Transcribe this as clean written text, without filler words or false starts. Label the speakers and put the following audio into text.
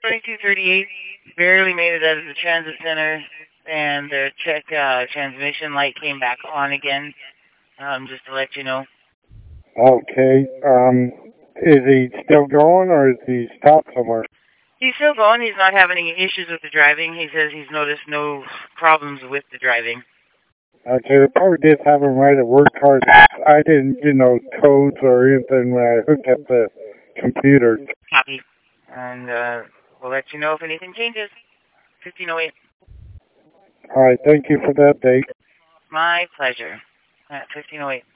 Speaker 1: 2238 barely made it out of the transit center, and their transmission light came back on again, just to let you know.
Speaker 2: Okay. Is he still going, or is he stopped somewhere?
Speaker 1: He's still going. He's not having any issues with the driving. He says he's noticed no problems with the driving.
Speaker 2: Okay, they probably did have him ride a work card. I didn't, codes or anything when I hooked up the computer.
Speaker 1: Copy. And we'll let you know if anything changes. 1508.
Speaker 2: All right, thank you for the update.
Speaker 1: My pleasure. At 1508.